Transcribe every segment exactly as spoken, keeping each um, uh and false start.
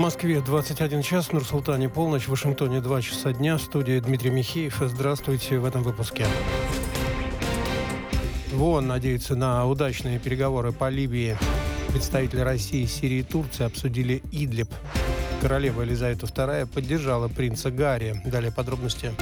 В Москве двадцать один час, в Нур-Султане полночь, в Вашингтоне два часа дня. В студии Дмитрий Михеев. Здравствуйте в этом выпуске. ООН надеется на удачные переговоры по Ливии. Представители России, Сирии и Турции обсудили Идлиб. Королева Елизавета вторая поддержала принца Гарри. Далее подробности.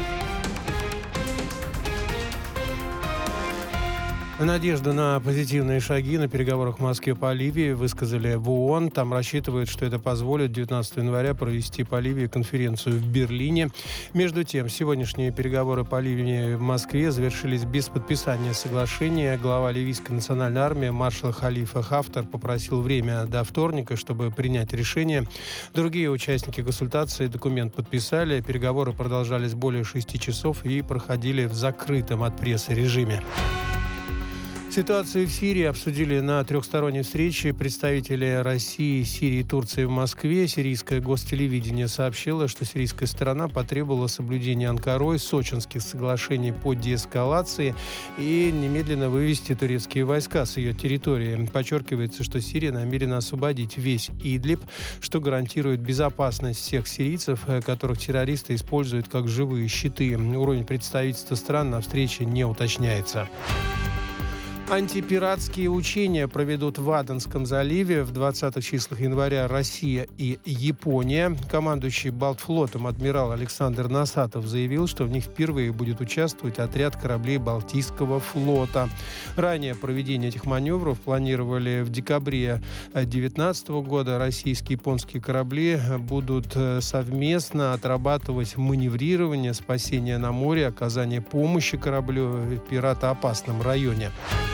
Надежду на позитивные шаги на переговорах в Москве по Ливии высказали в ООН. Там рассчитывают, что это позволит девятнадцатого января провести по Ливии конференцию в Берлине. Между тем, сегодняшние переговоры по Ливии в Москве завершились без подписания соглашения. Глава ливийской национальной армии маршал Халифа Хафтар попросил время до вторника, чтобы принять решение. Другие участники консультации документ подписали. Переговоры продолжались более шести часов и проходили в закрытом от прессы режиме. Ситуацию в Сирии обсудили на трехсторонней встрече представители России, Сирии и Турции в Москве. Сирийское гостелевидение сообщило, что сирийская сторона потребовала соблюдения Анкарой сочинских соглашений по деэскалации и немедленно вывести турецкие войска с ее территории. Подчеркивается, что Сирия намерена освободить весь Идлиб, что гарантирует безопасность всех сирийцев, которых террористы используют как живые щиты. Уровень представительства стран на встрече не уточняется. Антипиратские учения проведут в Аденском заливе в двадцатых числах января Россия и Япония. Командующий Балтфлотом адмирал Александр Носатов заявил, что в них впервые будет участвовать отряд кораблей Балтийского флота. Ранее проведение этих маневров планировали в декабре две тысячи девятнадцатого года. Российские и японские корабли будут совместно отрабатывать маневрирование, спасение на море, оказание помощи кораблю в пиратоопасном районе.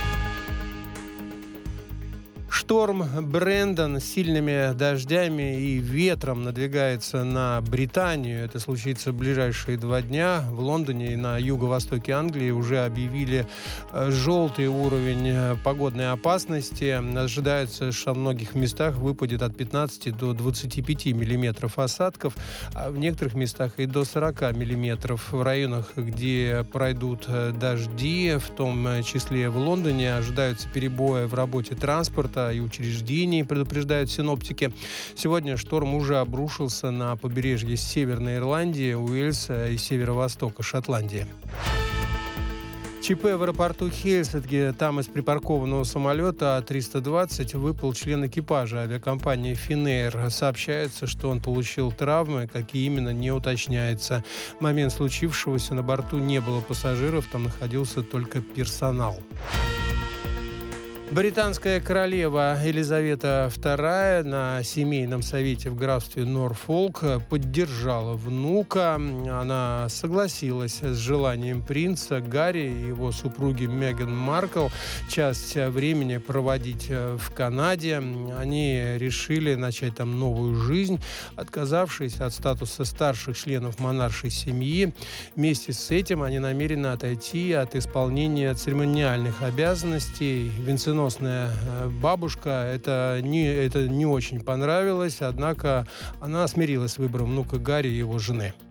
Шторм Брэндон с сильными дождями и ветром надвигается на Британию. Это случится в ближайшие два дня. В Лондоне и на юго-востоке Англии уже объявили желтый уровень погодной опасности. Ожидается, что в многих местах выпадет от пятнадцати до двадцати пяти миллиметров осадков, а в некоторых местах и до сорока миллиметров. В районах, где пройдут дожди, в том числе в Лондоне, ожидаются перебои в работе транспорта и учреждений, предупреждают синоптики. Сегодня шторм уже обрушился на побережье Северной Ирландии, Уэльса и северо-востока Шотландии. ЧП в аэропорту Хельсинки. Там из припаркованного самолета А триста двадцать выпал член экипажа авиакомпании Finnair. Сообщается, что он получил травмы, какие именно, не уточняется. В момент случившегося на борту не было пассажиров, там находился только персонал. Британская королева Елизавета вторая на семейном совете в графстве Норфолк поддержала внука. Она согласилась с желанием принца Гарри и его супруги Меган Маркл часть времени проводить в Канаде. Они решили начать там новую жизнь, отказавшись от статуса старших членов монаршей семьи. Вместе с этим они намерены отойти от исполнения церемониальных обязанностей. Венценосная бабушка это не, это не очень понравилось, однако она смирилась с выбором внука Гарри и его жены.